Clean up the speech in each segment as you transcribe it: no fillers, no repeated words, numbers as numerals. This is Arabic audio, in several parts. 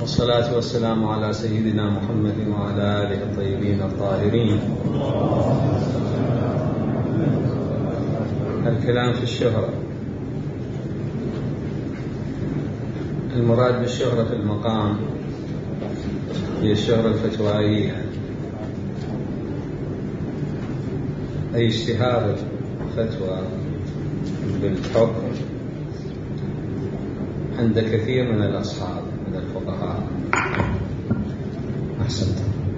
والصلاة والسلام على سيدنا محمد وعلى آله الطيبين الطاهرين. الكلام في الشهرة. المراد بالشهرة في المقام هي الشهرة الفتوائية، أي اشتهار الفتوى بالحكم عند كثير من الأصحاب من الفقهاء. أحسنت.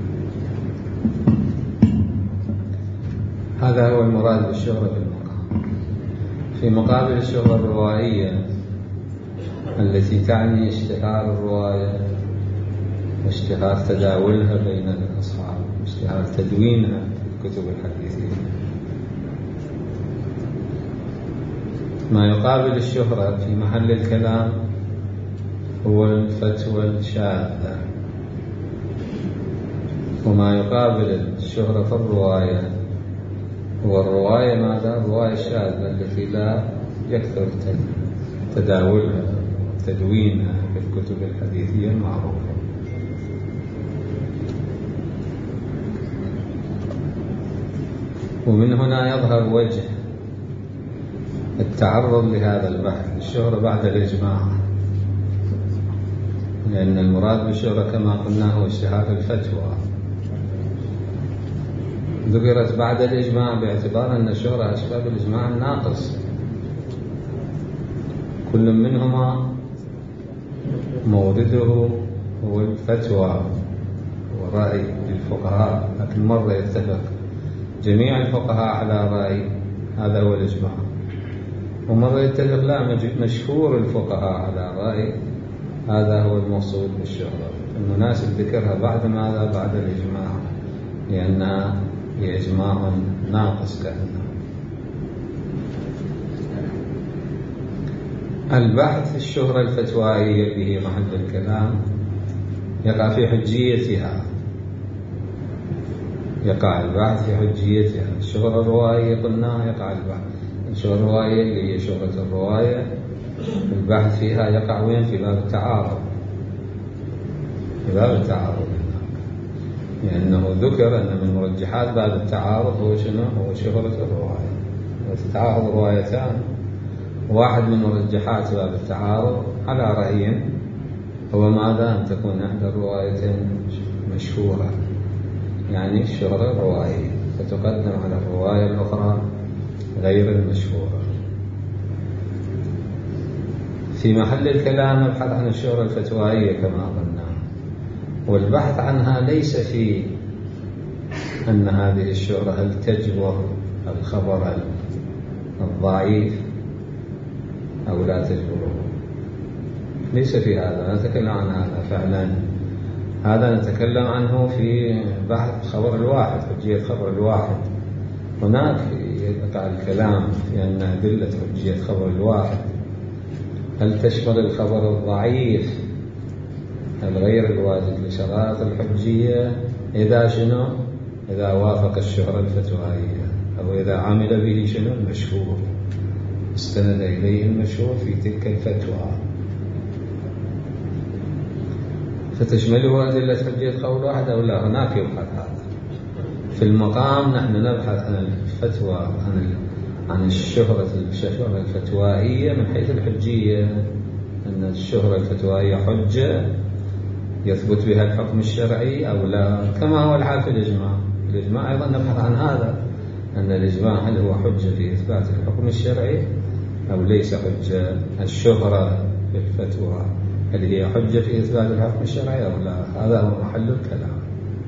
هذا هو المراد بالشهرة في المقام. في مقابل الشهرة الروائية التي تعني اشتهار الرواية واشتهار تداولها بين الأصحاب واشتهار تدوينها في كتب الحديثين. ما يقابل الشهرة في محل الكلام هو الفتوى الشاذة، وما يقابل الشهرة في الرواية هو الرواية ماذا؟ الرواية الشاذة التي لا يكثر تداولها وتدوينها في الكتب الحديثية المعروفة. ومن هنا يظهر وجه التعرض لهذا البحث الشهرة بعد الإجماع، لأن المراد بالشهرة كما قلنا هو اشتهار الفتوى، ذكرت بعد الإجماع باعتبار أن الشهرة أسباب الإجماع الناقص، كل منهما مورده هو الفتوى ورأي الفقهاء، لكن مرة يتفق جميع الفقهاء على رأي هذا هو الإجماع، ومرة يتفق لا مشهور الفقهاء على رأي هذا هو المقصود بالشهرة. المناسب ذكرها بعد ماذا؟ بعد الإجماع، لأنها هي إجماع ناقص كأنه. البحث في الشهرة الفتوائية اللي هي محل الكلام يقع في حجيتها، يقع البحث في حجيتها. الشهرة الروائية قلنا يقع البحث، الشهرة الروائية اللي هي شهرة الرواية البحث فيها يقع وين؟ في باب التعارض، في باب التعارض، لأنه ذكر أن من مرجحات باب التعارض هو شنو؟ هو شهرة الرواية. وتتعارض روايتان، واحد من مرجحات باب التعارض على رأيين هو ماذا؟ أن تكون إحدى الروايتين مشهورة، يعني الشهرة الروائية، فتقدم على الرواية الأخرى غير المشهورة. في محل الكلام نبحث عن الشهرة الفتوائية كما قلنا، والبحث عنها ليس في أن هذه الشهرة هل تجبر الخبر الضعيف أو لا تجبره، ليس في هذا نتكلم عن هذا فعلا. هذا نتكلم عنه في بحث خبر الواحد، حجية خبر الواحد. هناك يقع الكلام في أن أدلة حجية خبر الواحد هل تشمل الخبر الضعيف الغير الواجد لشرائط الحجية إذا شنو؟ إذا وافق الشهرة الفتوائية، أو إذا عمل به شنو؟ المشهور، استند إليه المشهور في تلك الفتوى، فتشمله أدلة حجية خبر الواحد أو لا. هناك يبحث هذا. في المقام نحن نبحث عن الفتوى، عن الشهرة الفتوائية من حيث الحجية، أن الشهرة الفتوائية حجة يثبت بها الحكم الشرعي أو لا، كما هو الحال في الإجماع. الإجماع أيضا نبحث عن هذا، أن الإجماع هل هو حجة في إثبات الحكم الشرعي أو ليس حجة. الشهرة في الفتوى هل هي حجة في إثبات الحكم الشرعي أو لا؟ هذا هو محل الكلام.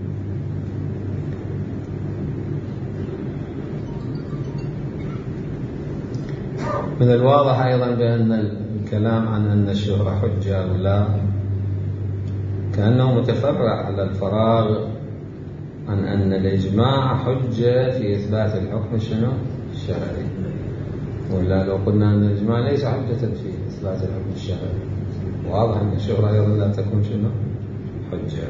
من الواضح أيضا بأن الكلام عن أن الشهرة حجة أو لا كأنه متفرع على الفراغ عن أن الإجماع حجة في إثبات الحكم شنو؟ الشرعي. ولا لو قلنا أن الإجماع ليس حجة في إثبات الحكم الشرعي، واضح أن الشهرة أيضا لا تكون شنو؟ حجة.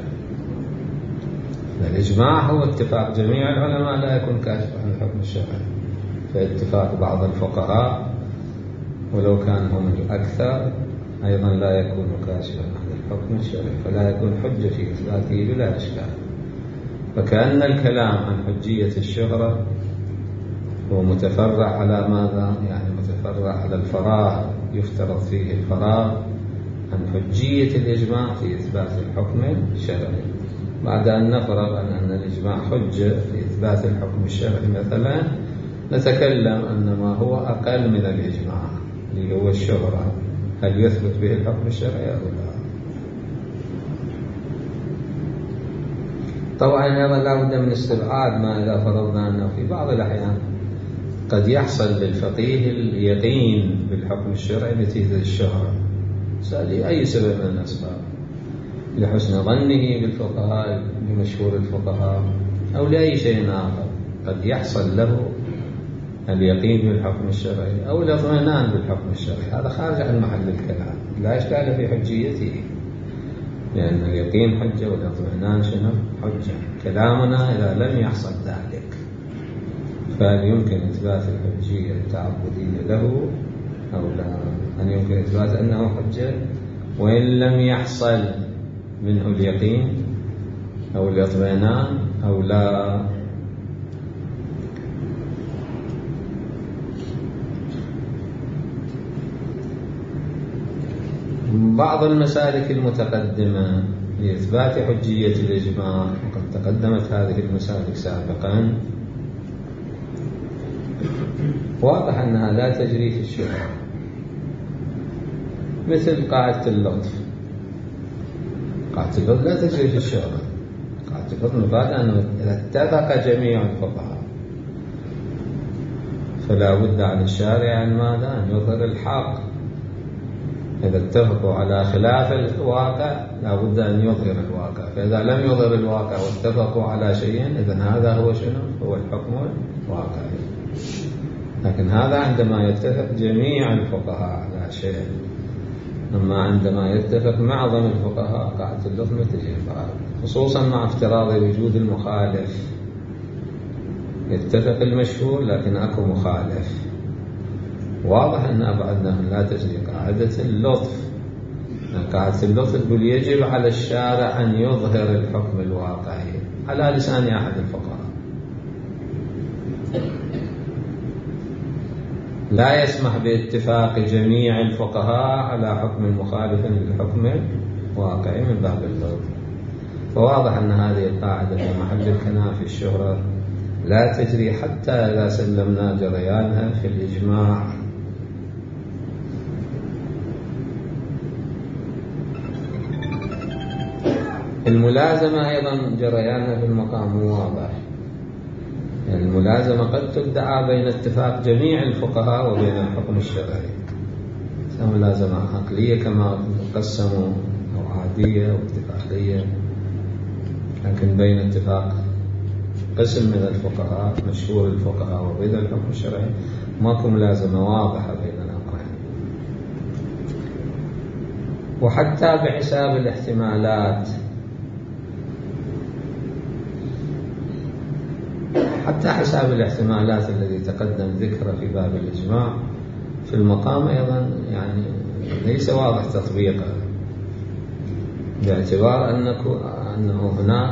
الإجماع هو اتفاق جميع العلماء لا يكون كاشفا عن الحكم الشرعي، فاتفاق بعض الفقهاء ولو كان هم الأكثر أيضا لا يكون كاشفا عن الحكم الشرعي، فلا يكون حجة في إثباته بلا إشكال. فكأن الكلام عن حجية الشهرة هو متفرع على ماذا؟ يعني متفرع على الفراغ، يفترض فيه الفراغ عن حجية الإجماع في إثبات الحكم الشرعي. بعد أن نفرض أن الإجماع حجة في إثبات الحكم الشرعي مثلا، نتكلم أن ما هو أقل من الإجماع اللي هو الشهرة، هل يثبت به الحكم الشرعي أو لا؟ طبعا أيضا لا بد من استبعاد ما إذا فرضنا أنه في بعض الأحيان قد يحصل للفقيه اليقين بالحكم الشرعي نتيجة الشهرة لأي سبب من الأسباب، لحسن ظنه بالفقهاء بمشهور الفقهاء أو لأي شيء آخر، قد يحصل له اليقين بالحكم الشرعي أو الاطمئنان بالحكم الشرعي. هذا خارج عن محل الكلام، لا إشكال في حجيته، لأن اليقين حجة والاطمئنان شنو؟ حجة. كلامنا إذا لم يحصل ذلك فهل يمكن إثبات الحجية التعبدية له أو لا؟ أن يمكن إثبات أنه حجة وإن لم يحصل منه اليقين أو الاطمئنان أو لا؟ بعض المسالك المتقدمة لإثبات حجية الإجماع، وقد تقدمت هذه المسالك سابقا، واضح أنها لا تجري في الشهرة، مثل قاعدة اللطف. قاعدة اللطف لا تجري في الشهرة. قاعدة اللطف مفاد أنه إذا اتفق جميع الفقهاء فلا بد عن الشارع أن ماذا؟ أن يظهر الحق. إذا اتفقوا على خلاف الواقع لا بد أن يظهر الواقع، فإذا لم يظهر الواقع واتفقوا على شيء إذن هذا هو شنو؟ هو الحكم الواقعي. لكن هذا عندما يتفق جميع الفقهاء على شيء، أما عندما يتفق معظم الفقهاء قاعدة اللطف ما تجي، خصوصا مع افتراض وجود المخالف. يتفق المشهور لكن أكو مخالف، واضح أن أبعدنا لا تجري قاعدة اللطف. قاعدة اللطف تقول يجب على الشارع أن يظهر الحكم الواقعي على لسان أحد الفقهاء، لا يسمح باتفاق جميع الفقهاء على حكم مخالف للحكم الواقعي من باب اللطف. فواضح أن هذه القاعدة في محل الكلام في الشهرة لا تجري حتى إذا سلمنا جريانها في الإجماع. الملازمة أيضا جريانها في المقام واضح، يعني الملازمة قد تدعى بين اتفاق جميع الفقهاء وبين الحكم الشرعي، ملازمة عقلية كما قسموا أو عادية أو اتفاقية، لكن بين اتفاق قسم من الفقهاء مشهور الفقهاء وبين الحكم الشرعي ماكو ملازمة واضحة بين الأمرين. وحتى بحساب الاحتمالات، حتى حساب الاحتمالات الذي تقدم ذكره في باب الإجماع في المقام أيضا يعني ليس واضح تطبيقه، باعتبار أنه هناك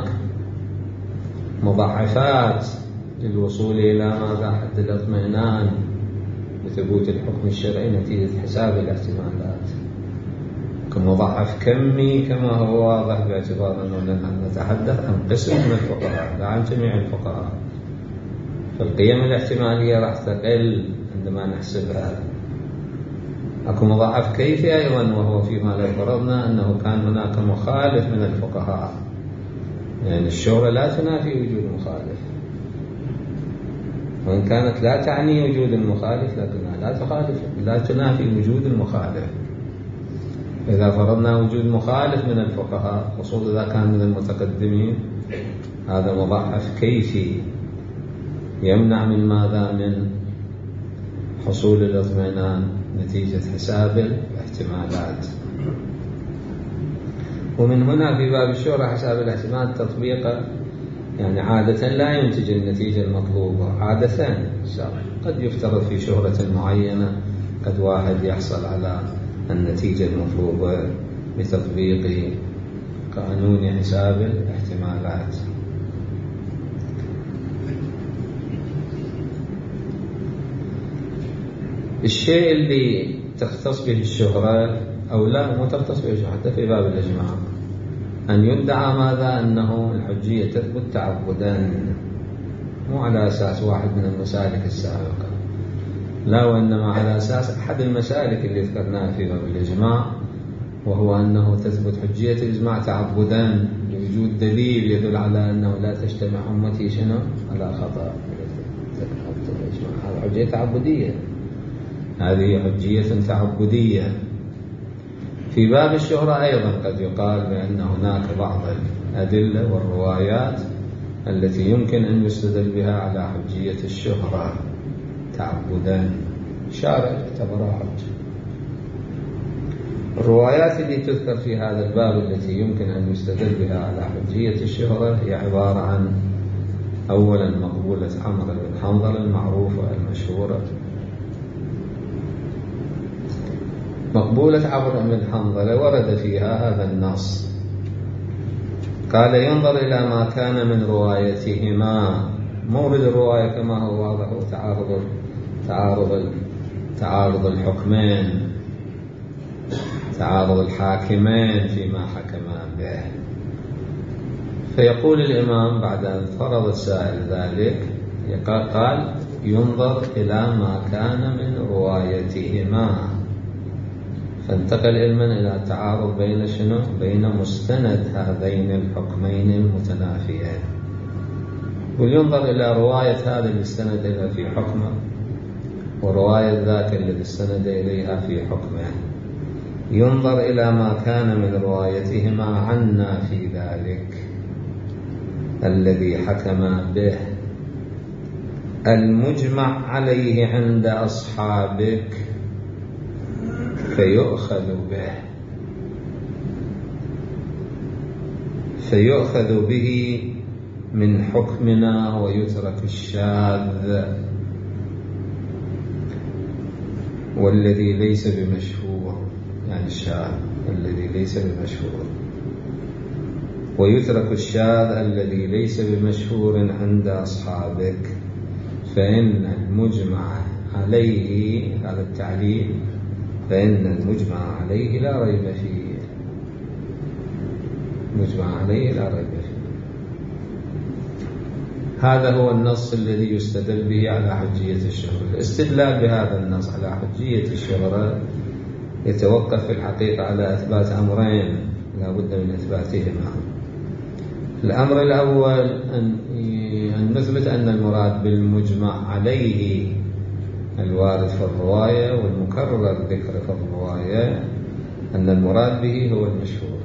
مضاعفات للوصول إلى ماذا؟ حد الاطمئنان بثبوت الحكم الشرعي نتيجة حساب الاحتمالات، كمضاعف كمي كما هو واضح، باعتبار أننا نتحدث عن قسم من الفقهاء لا عن جميع الفقهاء، فالقيم الاحتمالية راح تقل عندما نحسبها. أكو مضاعف كيفي أيضا، وهو فيما لو فرضنا أنه كان هناك مخالف من الفقهاء، يعني الشهرة لا تنافي وجود المخالف، وإن كانت لا تعني وجود المخالف لكنها لا تنافي وجود المخالف. إذا فرضنا وجود مخالف من الفقهاء خصوصا إذا كان من المتقدمين، هذا مضاعف كيفي يمنع من ماذا؟ من حصول الاطمئنان نتيجة حساب الاحتمالات. ومن هنا في باب الشهرة حساب الاحتمال تطبيقه يعني عادة لا ينتج النتيجة المطلوبة، عادة قد يفترض في شهرة معينة قد واحد يحصل على النتيجة المطلوبة، بتطبيق قانون حساب الاحتمالات. الشيء اللي تختص به الشهرة أو لا مو تختص به الشهرة حتى في باب الإجماع أن يدعى ماذا؟ أنه الحجية تثبت تعبدا، مو على أساس واحد من المسالك السابقة، لا، وإنما على أساس أحد المسالك اللي ذكرناها في باب الإجماع، وهو أنه تثبت حجية الإجماع تعبدا لوجود دليل يدل على أنه لا تجتمع أمتي شنو على خطأ. هذه حجية تعبدية، هذه حجية تعبدية. في باب الشهرة أيضا قد يقال بأن هناك بعض الأدلة والروايات التي يمكن أن يستدل بها على حجية الشهرة تعبدا، شارع اعتبرها حجة. الروايات اللي تذكر في هذا الباب التي يمكن أن يستدل بها على حجية الشهرة هي عبارة عن: أولا مقبولة عمرو بن حنظلة المعروفة المشهورة. مقبولة عمرو بن حنظلة ورد فيها هذا النص، قال: ينظر إلى ما كان من روايتهما. مورد الرواية كما هو واضح تعارض الحكمين، تعارض الحاكمين فيما حكما به. فيقول الإمام بعد أن فرض السائل ذلك قال: ينظر إلى ما كان من روايتهما. فانتقل علما إلى التعارض بين شنو؟ بين مستند هذين الحكمين المتنافيين. ولينظر إلى رواية هذا اللي استند إليها في حكمه ورواية ذاك الذي استند إليها في حكمه. ينظر إلى ما كان من روايتهما عنا في ذلك الذي حكم به المجمع عليه عند أصحابك فيؤخذ به من حكمنا ويترك الشاذ والذي ليس بمشهور، يعني الشاذ الذي ليس بمشهور، ويترك الشاذ الذي ليس بمشهور عند أصحابك، فإن المجمع عليه، هذا التعليل، فإن المجمع عليه لا ريب فيه، مجمع عليه لا ريب فيه. هذا هو النص الذي يستدل به على حجية الشهرة. الاستدلال بهذا النص على حجية الشهرة يتوقف في الحقيقة على إثبات أمرين لا بد من إثباتهما. الأمر الأول أن نثبت أن المراد بالمجمع عليه الوارد في الرواية والمكرر ذكر في الرواية أن المراد به هو المشهور،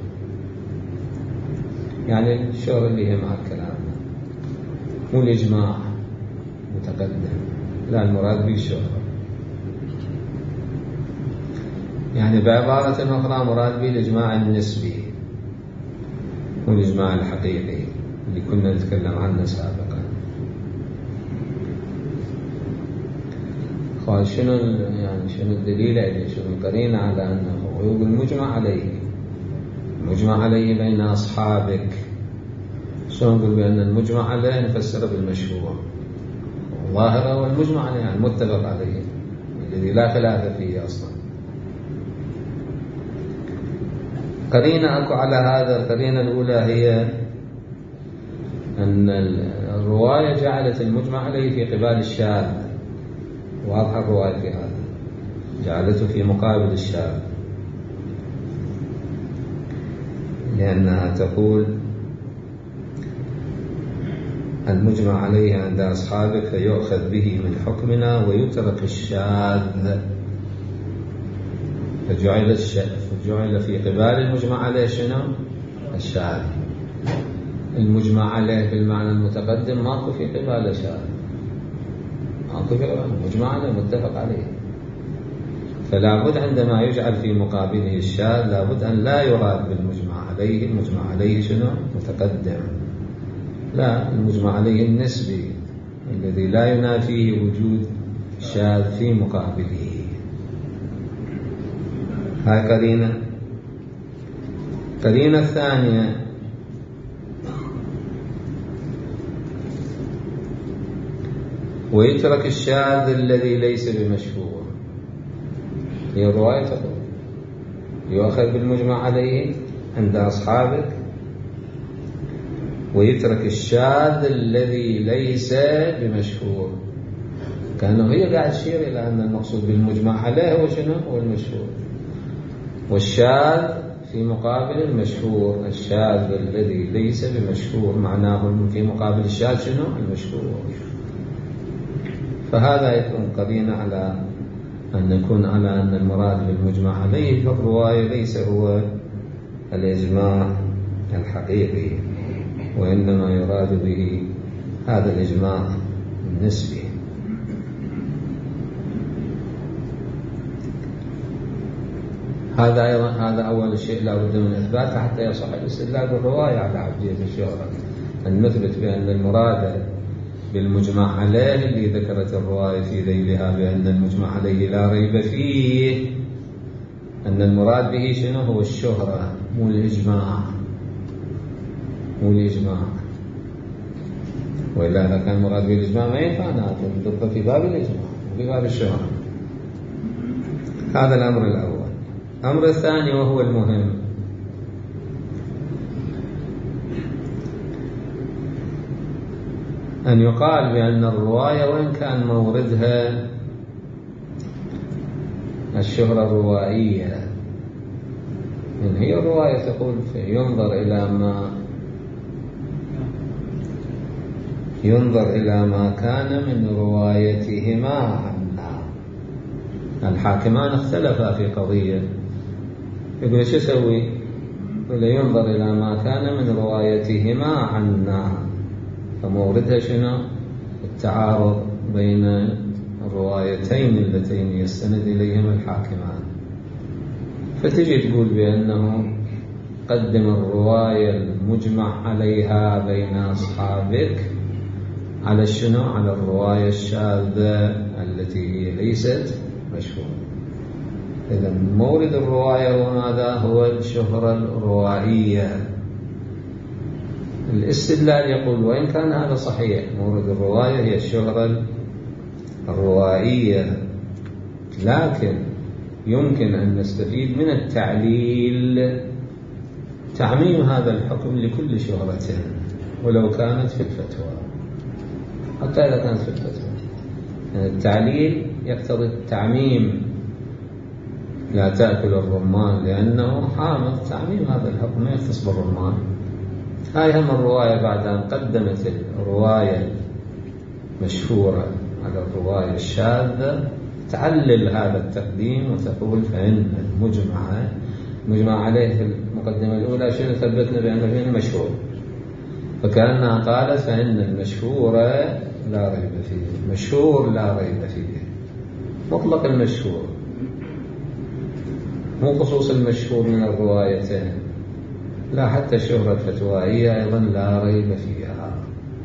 يعني الشهرة اللي هي مع الكلام، مو الإجماع متقدم، لا، المراد به الشهرة. يعني بعبارة أخرى مراد به الإجماع النسبي مو الإجماع الحقيقي اللي كنا نتكلم عنه سابقا. قال شنو الدليل عليه، شنو القرينة على أنه هو المجمع عليه، المجمع عليه بين أصحابك. شنو نقول بأن المجمع عليه نفسر بالمشهور ظاهرة، والمجمع عليه يعني متفق عليه الذي لا خلاف فيه أصلا. قرينة أكو على هذا. القرينة الأولى هي أن الرواية جعلت المجمع عليه في قبال الشاذ، واضحة الرواية في هذا، جعلته في مقابل الشاذ، لأنها تقول المجمع عليه عند أصحابك فيؤخذ به من حكمنا ويترك الشاذ، فجعل في قبال المجمع عليه شنو؟ الشاذ. المجمع عليه بالمعنى المتقدم ماكو في قبال شاذ، ماكو في قبال، المجمع عليه متفق عليه. فلا بد عندما يجعل في مقابله الشاذ لابد أن لا يراد بالمجمع عليه المجمع عليه شنو؟ متقدم، لا، المجمع عليه النسبي الذي لا ينافيه وجود شاذ في مقابله. هاي قرينة. القرينة الثانية ويترك الشاذ الذي ليس بمشهور. هي الرواية تقول يؤخذ بالمجمع عليه عند أصحابك ويترك الشاذ الذي ليس بمشهور. كأنه هي قاعد تشير إلى أن المقصود بالمجمع عليه هو شنو؟ هو المشهور، والشاذ في مقابل المشهور. الشاذ الذي ليس بمشهور معناه في مقابل الشاذ شنو؟ المشهور. فهذا يكون قرينة على أن نكون على أن المراد بالمجمع عليه في الرواية ليس هو الإجماع الحقيقي، وإنما يراد به هذا الإجماع النسبي. هذا أول شيء لا بد من إثباته حتى يصح الاستدلال بالرواية على عبدية الشهرة، أن نثبت بأن المراد بالمجمع عليه اللي ذكرت الرواية في ذيلها بأن المجمع عليه لا ريب فيه، أن المراد به شنو؟ هو الشهرة مو الإجماع، مو الإجماع. وإلا إذا كان مراد به الإجماع ما ينفع نضبط في باب الإجماع وفي باب الشهرة. هذا الأمر الأول. الأمر الثاني وهو المهم، أن يقال بأن الرواية وإن كان موردها الشهرة الروائية، إن هي الرواية تقول ينظر إلى ما كان من روايتهما عنا. الحاكمان اختلفا في قضية، يقول شو يسوي؟ يقول ينظر إلى ما كان من روايتهما عنا، فموردها شنو؟ التعارض بين الروايتين اللتين يستند إليهما الحاكمان. فتجي تقول بأنه قدم الرواية المجمع عليها بين أصحابك على شنو؟ على الرواية الشاذة التي هي ليست مشهورة. إذا مورد الرواية وماذا هو؟ الشهرة الروائية. الاستدلال يقول وإن كان هذا صحيح، مورد الرواية هي الشهرة الروائية، لكن يمكن أن نستفيد من التعليل تعميم هذا الحكم لكل شهرة ولو كانت في الفتوى، حتى إذا كانت في الفتوى. يعني التعليل يقتضي التعميم، لا تأكل الرمان لأنه حامض، تعميم هذا الحكم ما يختص بالرمان. هاي هم الرواية بعد أن قدمت الرواية مشهورة على الرواية الشاذة تعلل هذا التقديم وتقول فإن المجمع عليه في المقدمة الأولى شنو ثبتنا بأنه مشهور، فكأنها قالت فإن المشهور لا ريب فيه، مشهور لا ريب فيه، مطلق المشهور مو خصوص المشهور من الروايتين، لا حتى الشهرة الفتوائية أيضا لا ريب فيها،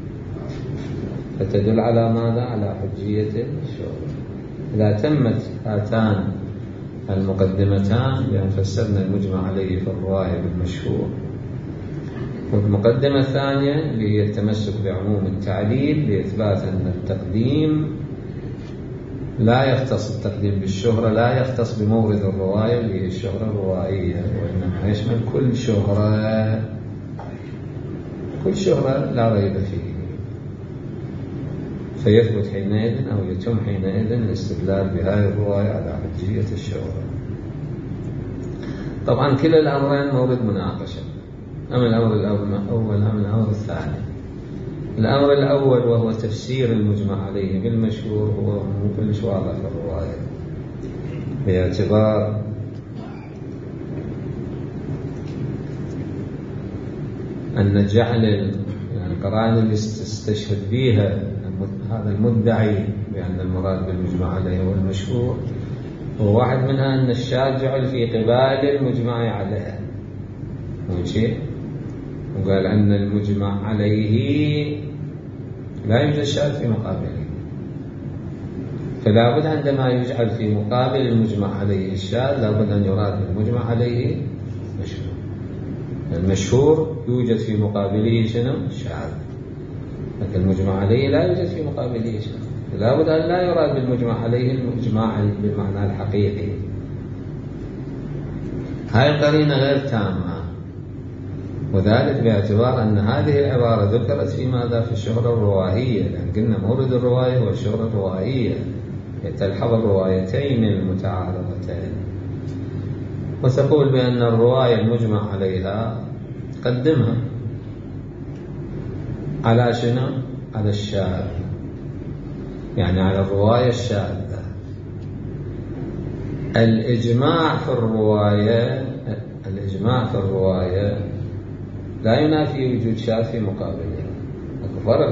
فتدل على ماذا؟ على حجية الشهرة. إذا تمت هاتان المقدمتان بأن فسرنا المجمع عليه في الرواية بالمشهور، والمقدمة الثانية اللي هي التمسك بعموم التعليل لإثبات أن التقديم لا يختص، التقديم بالشهرة لا يختص بمورد الرواية اللي هي الشهرة الروائية، وإنما يشمل كل شهرة لا ريب فيه، فيثبت حينئذ أو يتم حينئذ الاستدلال بهذه الرواية على حجية الشهرة. طبعا كلا الأمرين مورد مناقشة، أما الأمر الأول أم الأمر الثاني. الأمر الأول وهو تفسير المجمع عليه بالمشهور هو مو كلش واضح في الرواية، باعتبار أن جعل القرائن اللي استشهد فيها هذا المدعي بأن المراد بالمجمع عليه هو المشهور، وواحد منها أن الشاذ جعل في قبال المجمع عليه، ماشي، وقال أن المجمع عليه لا يوجد شاذ في مقابله، فلا بد عندما يجعل في مقابل المجمع عليه الشاذ لا بد أن يراد بالمجمع عليه مشهور. المشهور يوجد في مقابله شنو؟ الشاذ. لكن المجمع عليه لا يوجد في مقابله شيء. لا بد أن لا يراد بالمجمع عليه الإجماع بالمعنى الحقيقي. هاي القرينة غير تامة، وذلك باعتبار أن هذه العبارة ذكرت في ماذا؟ في الشهرة الروائية، لأن قلنا مورد الرواية هو الشهرة الروائية، تلحظ الروايتين المتعارضتين، وتقول بأن الرواية المجمع عليها قدمها على شنو؟ على الشاذ، يعني على الرواية الشاذة. الإجماع في الرواية لا ينافي وجود شاذ في مقابلها. اكو فرق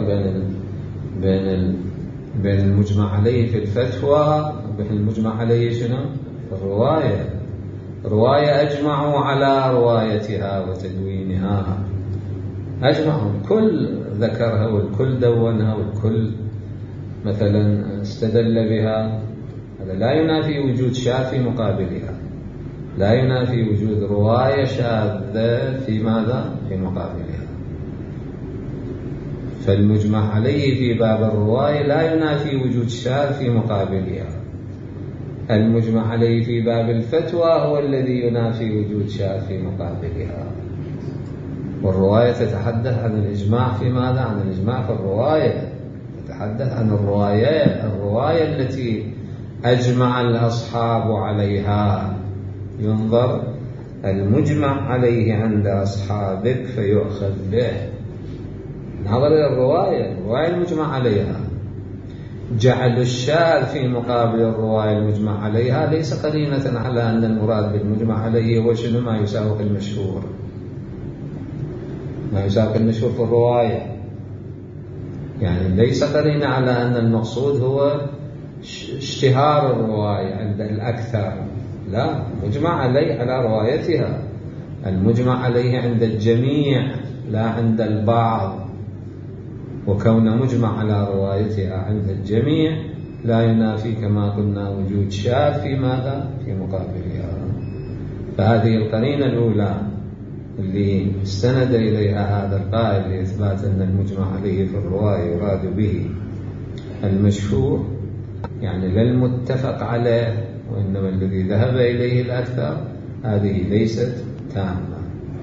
بين المجمع عليه في الفتوى وبين المجمع عليه شنو؟ في الرواية. رواية أجمعوا على روايتها وتدوينها، أجمعوا، الكل ذكرها والكل دونها والكل مثلا استدل بها. هذا لا ينافي وجود شاذ في مقابلها، لا ينافي وجود رواية شاذة في ماذا؟ في مقابلها. فالمجمع عليه في باب الرواية لا ينافي وجود شاذ في مقابلها. المجمع عليه في باب الفتوى هو الذي ينافي وجود شاذ في مقابلها. والرواية تتحدث عن الإجماع في ماذا؟ عن الإجماع في الرواية، تتحدث عن الرواية التي أجمع الأصحاب عليها. ينظر المجمع عليه عند أصحابك فيؤخذ به. نظر إلى الرواية المجمع عليها. جعل الشاذ في مقابل الرواية المجمع عليها ليس قرينة على أن المراد بالمجمع عليه هو شنو؟ ما يساوق المشهور، ما يساوق المشهور في الرواية. يعني ليس قرينة على أن المقصود هو اشتهار الرواية عند الأكثر، لا، مجمع عليه على روايتها. المجمع عليه عند الجميع لا عند البعض. وكون مجمع على روايتها عند الجميع لا ينافي كما قلنا وجود شاذ في ماذا؟ في مقابلها. فهذه القرينة الأولى اللي استند إليها هذا القائل لإثبات أن المجمع عليه في الرواية يراد به المشهور، يعني لا المتفق عليه، وإنما الذي ذهب إليه الأكثر، هذه ليست تامة.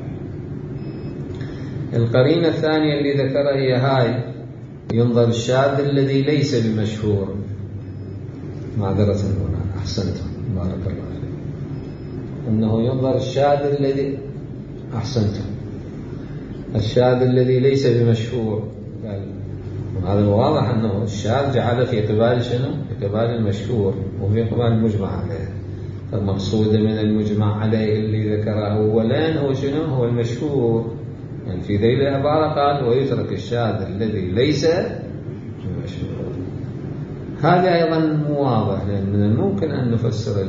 القرينة الثانية اللي ذكرها هي هاي، ينظر الشاذ الذي ليس بمشهور. معذرة هنا، أحسنتم، بارك الله فيك. أنه ينظر الشاذ الذي، أحسنتم، الشاذ الذي ليس بمشهور. وهذا واضح أنه الشاذ جعل في قبال شنو؟ في قبال المشهور وفي قبال المجمع عليه. فالمقصود من المجمع عليه اللي ذكره أولا هو شنو؟ هو المشهور. يعني في ذيل العبارة قال ويترك الشاذ الذي ليس بمشهور. هذا أيضا مو واضح، لأن من الممكن أن نفسر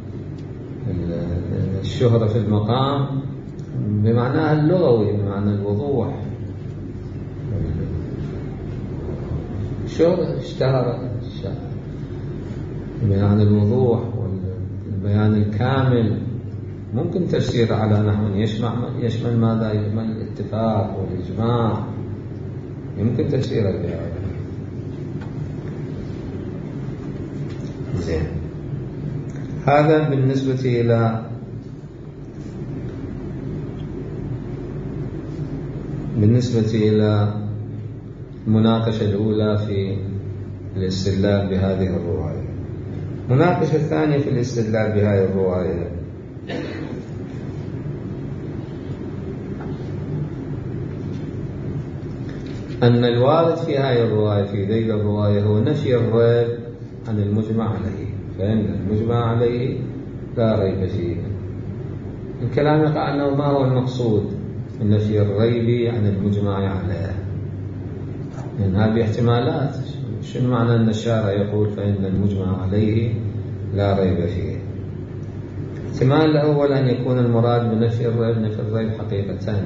الشهرة في المقام بمعناها اللغوي، بمعنى الوضوح. شهرة اشتهر بمعنى الوضوح والبيان الكامل. ممكن تفسير على نحو يشمل ماذا؟ يشمل الاتفاق والإجماع، يمكن تفسيره بهذا. زين، هذا بالنسبة إلى المناقشة الأولى في الاستدلال بهذه الرواية. المناقشة الثانية في الاستدلال بهذه الرواية أن الوارد في هذه الرواية، في ذيل الرواية، هو نفي الريب عن المجمع عليه. فإن المجمع عليه لا ريب فيه. الكلام يقع أنه ما هو المقصود من نفي الريب عن المجمع عليه، لأن هذه احتمالات. شنو معنى أن الشارع يقول فإن المجمع عليه لا ريب فيه؟ احتمال الأول أن يكون المراد بنفي الريب نفي الريب حقيقة،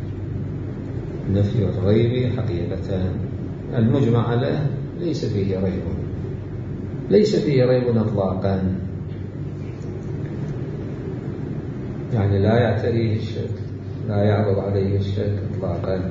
نفي الريب حقيقة. المجمع عليه ليس فيه ريب، ليس فيه ريب إطلاقا، يعني لا يعتريه الشك. لا يعرض عليه الشك إطلاقا.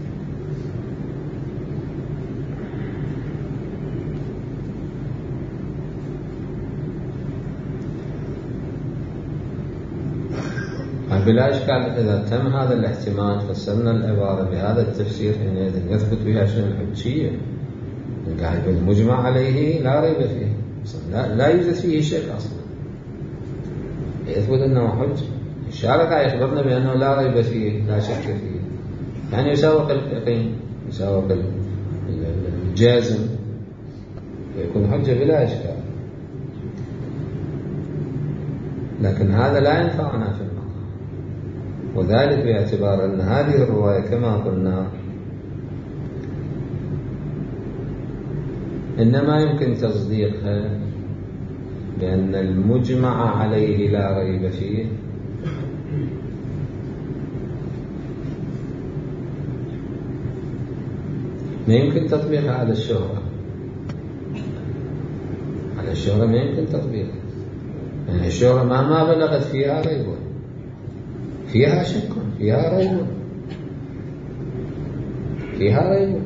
بلا إشكال إذا تم هذا الاحتمال فسرنا العبارة بهذا التفسير حينئذ يثبت بها شنو الحجية. قاعد المجمع عليه لا ريب فيه، لا يوجد فيه شك أصلا، يثبت أنه حج. الشارع قاعد يخبرنا بأنه لا ريب فيه لا شك فيه، يعني يساوق اليقين يساوق الجازم، يكون حجة بلا إشكال. لكن هذا لا ينفعنا في المقام، وذلك باعتبار أن هذه الرواية كما قلنا إنما يمكن تصديقها بأن المجمع عليه لا ريب فيه ما يمكن تطبيقها على الشهرة. على الشهرة ما يمكن تطبيقها، يعني الشهرة مهما بلغت فيها ريب، فيها شك، فيها ريب، فيها ريب.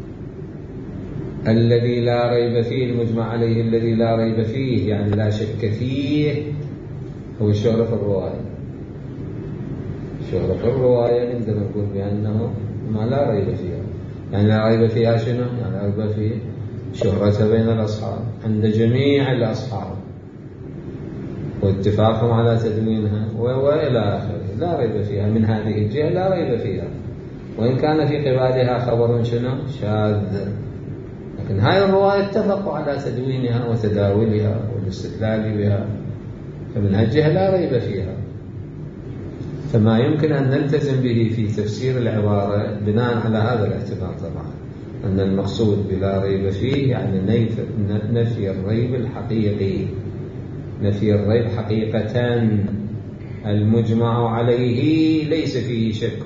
الذي لا ريب فيه المجمع عليه الذي لا ريب فيه يعني لا شك فيه هو الشهرة في الرواية. الشهرة في الرواية نقدر نقول بأنه ما لا ريب فيها، يعني لا ريب فيها شنو؟ يعني لا ريب فيه شهرتها بين الأصحاب عند جميع الأصحاب واتفاقهم على تدوينها وإلى آخره، لا ريب فيها من هذه الجهة، لا ريب فيها، وإن كان في قبالها خبر شنو؟ شاذ. لكن هذه الرواية اتفقوا على تدوينها وتداولها والاستدلال بها، فمن هالجهة لا ريب فيها. فما يمكن أن نلتزم به في تفسير العبارة بناء على هذا الاعتبار طبعا، أن المقصود بلا ريب فيه يعني نفي الريب الحقيقي، نفي الريب حقيقة. المجمع عليه ليس فيه شك،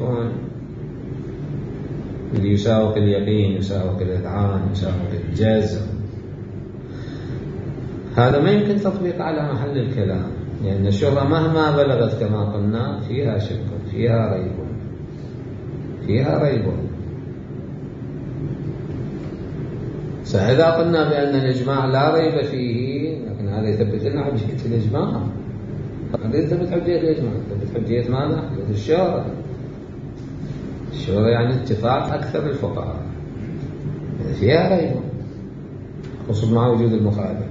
اللي يساوق اليقين يساوق الإذعان يساوق الجزم. هذا ما يمكن تطبيق على محل الكلام، لأن يعني الشهرة مهما بلغت كما قلنا فيها شك، فيها ريب، فيها ريب. فإذا قلنا بأن الإجماع لا ريب فيه، لكن هذا يثبت لنا حجية الإجماع، هذا يثبت حجية الإجماع، يثبت حجية ماذا؟ حجية الشهرة. الشهرة يعني اتفاق أكثر الفقهاء فيها ريب، خصوصا مع وجود المخالف.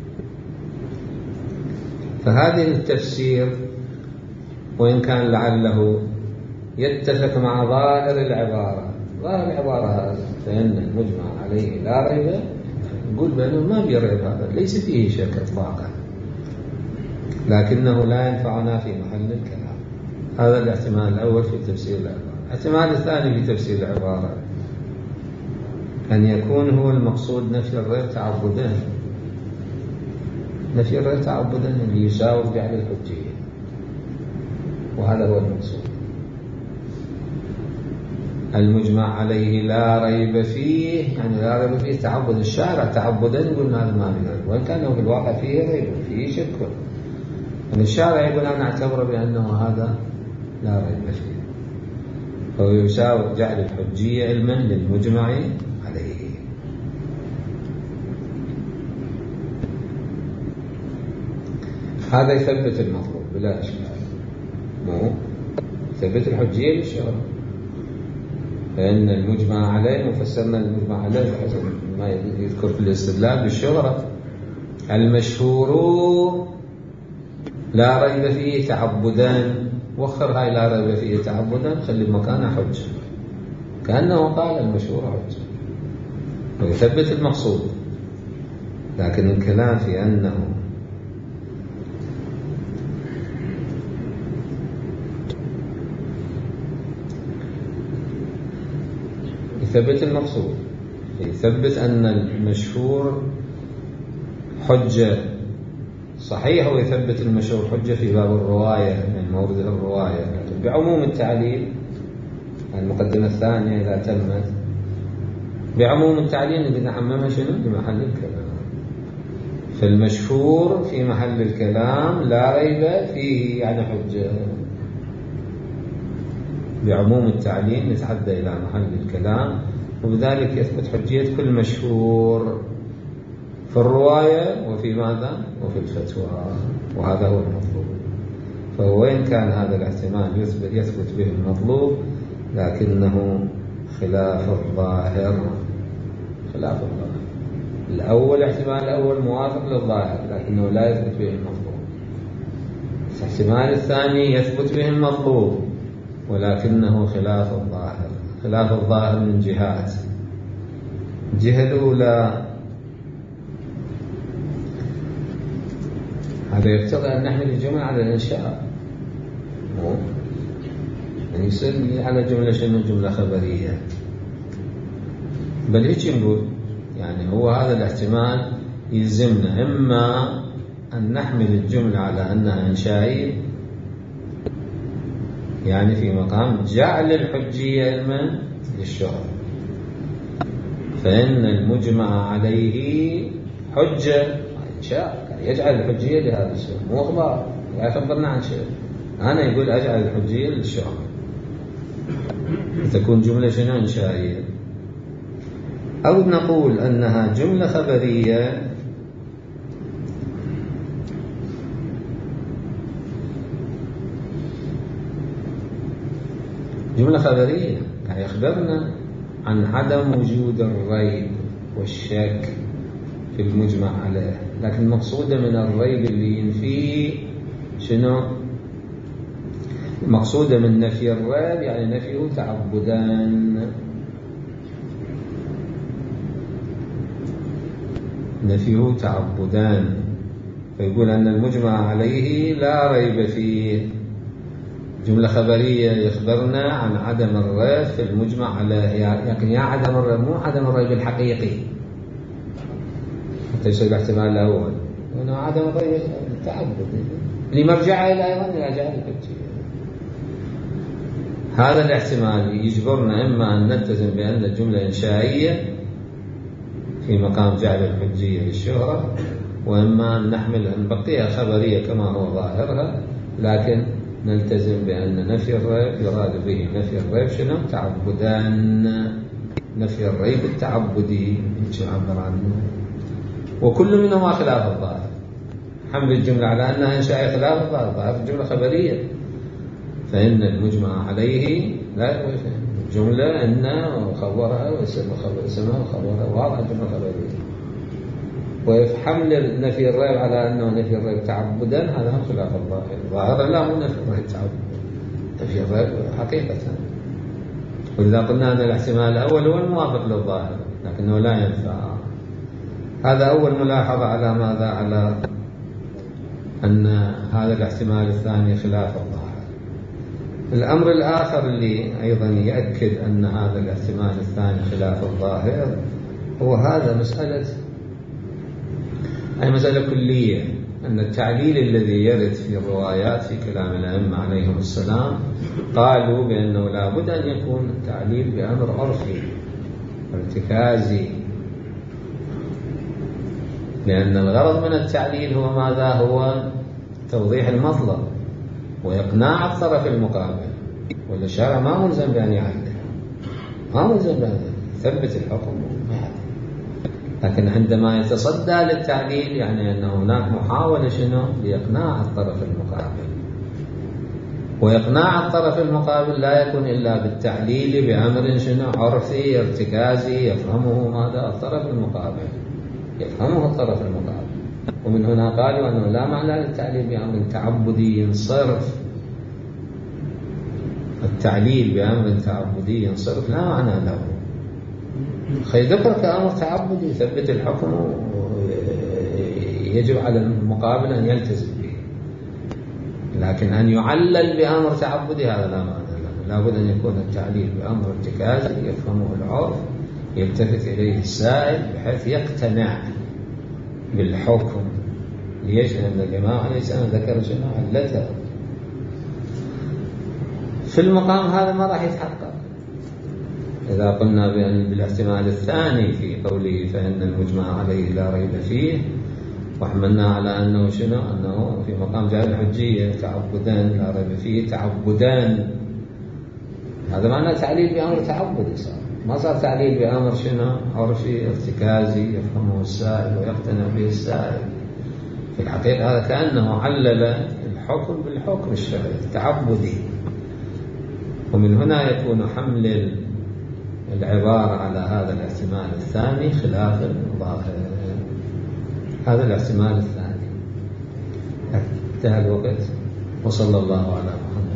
فهذه التفسير وإن كان لعله يتفق مع ظاهر العبارة، ظاهر العبارة هذا فإن المجمع عليه لا ريب، نقول بأنه ما بيريب، هذا ليس فيه شك إطلاقا، لكنه لا ينفعنا في محل الكلام. هذا الاحتمال الأول في تفسير العبارة. الاحتمال الثاني في تفسير العبارة أن يكون هو المقصود نفي الريب تعبدا، نفي الريب تعبدا اللي يساوي جعل الحجية، وهذا هو المقصود. المجمع عليه لا ريب فيه يعني لا ريب فيه تعبد الشارع تعبدا، يقولنا هذا ما في ريب، وإن كان في الواقع فيه ريب فيه شك، يعني الشارع يقول أنا أعتبر بأنه هذا لا ريب فيه، فهو يساوي جعل الحجية علما للمجمع عليه. هذا يثبت المطلوب بلا إشكال، مو يثبت الحجية للشهرة، فإن المجمع عليه وفسرنا المجمع عليه بحسب ما يذكر في الاستدلال بالشهرة. المشهور لا ريب فيه تعبدا، وخر هاي لا ريب فيه تعبدا خلي مكانه حجة، كأنه قال المشهور حجة ويثبت المقصود. لكن الكلام في أنه يثبت المقصود، يثبت أن المشهور حجة صحيح، ويثبت المشهور حجة في باب الرواية من مورد الرواية بعموم التعليل. المقدمة الثانية إذا تمت بعموم التعليل نقدر نعممها شنو بمحل الكلام. فالمشهور في محل الكلام لا ريب فيه يعني حجة بعموم التعليل نتعدى إلى محل الكلام، وبذلك يثبت حجية كل مشهور في الرواية وفي ماذا؟ وفي الفتوى، وهذا هو المطلوب. فهو وإن كان هذا الاحتمال يثبت به المطلوب، لكنه خلاف الظاهر. خلاف الظاهر الأول، احتمال الأول موافق للظاهر لكنه لا يثبت به المطلوب. الاحتمال الثاني يثبت به المطلوب ولكنه خلاف الظاهر. خلاف الظاهر من جهات. الجهة الأولى هذا يقتضي أن نحمل الجملة على الإنشاء، يعني يصير على جملة شنو؟ جملة خبرية. بل هيك نقول، يعني هو هذا الاحتمال يلزمنا إما أن نحمل الجملة على أنها إنشائية، يعني في مقام جعل الحجية من للشهرة، فإن المجمع عليه حجة إنشاء، يجعل الحجية لهذا الشيء، مو أخبار لا يخبرنا عن شيء. أنا يقول أجعل الحجية للشهرة، تكون جملة شنو؟ إنشائية. أو نقول أنها جملة خبرية يعني يخبرنا عن عدم وجود الريب والشك في المجمع عليه، لكن المقصودة من الريب اللي ينفيه شنو؟ المقصودة من نفي الريب يعني نفيه تعبدان، نفيه تعبدان، فيقول أن المجمع عليه لا ريب فيه. جملة خبرية يخبرنا عن عدم الريب في المجمع عليه، لكن يا عدم الريب مو عدم الريب الحقيقي حتى يصير الاحتمال الأول، هنا عدم الريب التعبدي لمرجعه إلى أيضا إلى جهة الحجية. هذا الاحتمال يجبرنا إما أن نلتزم بأن الجملة إنشائية في مقام جعل الحجية للشهرة، وإما أن نحمل أن بقيها خبرية كما هو ظاهرها، لكن نلتزم بأن نفي الريب يراد به نفي الريب شنو؟ تعبدان، نفي الريب التعبدي يعبر عنه، وكل منهما خلاف الظاهر. حمل الجملة على أنها إنشاء خلاف الظاهر، ظاهر الجملة خبرية، فإن المجمع عليه لا يقول الجملة إن وخبرها واسمها وخبرها، واضح الجملة خبرية. وحمل نفي الريب على أنه نفي الريب تعبدا، هذا هم خلاف الظاهر. ظاهر لا هو نفي الريب تعبدا، نفي الريب حقيقة. ولذا قلنا أن الاحتمال الأول هو الموافق للظاهر لكنه لا ينفع. هذا أول ملاحظة على ماذا؟ على أن هذا الاحتمال الثاني خلاف الظاهر. الأمر الآخر اللي أيضا يأكد أن هذا الاحتمال الثاني خلاف الظاهر هو هذا مسألة كلية، أن التعليل الذي يرد في الروايات في كلام الأئمة عليهم السلام قالوا بأنه لا بد أن يكون التعليل بأمر عرفي ارتكازي، لأن الغرض من التعليل هو ماذا؟ هو توضيح المطلب وإقناع الطرف المقابل، والشارع ما ملزم بأن يعلل، ما ملزم بأن يثبت الحكم، لكن عندما يتصدى للتعليل يعني أن هناك محاولة شنو؟ لإقناع الطرف المقابل، وإقناع الطرف المقابل لا يكون إلا بالتعليل بأمر شنو؟ عرفي ارتكازي يفهمه ماذا؟ الطرف المقابل، يفهمه الطرف المقابل. ومن هنا قالوا أنه لا معنى للتعليل بأمر تعبدي صرف، التعليل بأمر تعبدي صرف لا معنى له. ذكر كأمر تعبدي يثبت الحكم يجب على المقابل أن يلتزم به، لكن أن يعلل بأمر تعبدي هذا لا معنى له. لا بد أن يكون التعليل بأمر ارتكازي يفهمه العرف يلتفت إليه السائل بحيث يقتنع بالحكم. ليش؟ لأن الجماعة عليه السلام ذكر شنو؟ علته. في المقام هذا ما راح يتحقق إذا قلنا بأن بالاحتمال الثاني في قوله فإن المجمع عليه لا ريب فيه، وحملنا على أنه شنو؟ أنه في مقام جعل الحجية تعبدان لا ريب فيه، تعبدان هذا معناه تعليل بأمر تعبدي، صار ما صار تعليل بأمر شنو عرفي ارتكازي يفهمه السائل ويقتنع به السائل. في الحقيقة هذا كأنه علل الحكم بالحكم الشرعي التعبدي، ومن هنا يكون حمل العبارة على هذا الاحتمال الثاني خلاف الظاهر. هذا الاحتمال الثاني. انتهى الوقت، وصلى الله على محمد.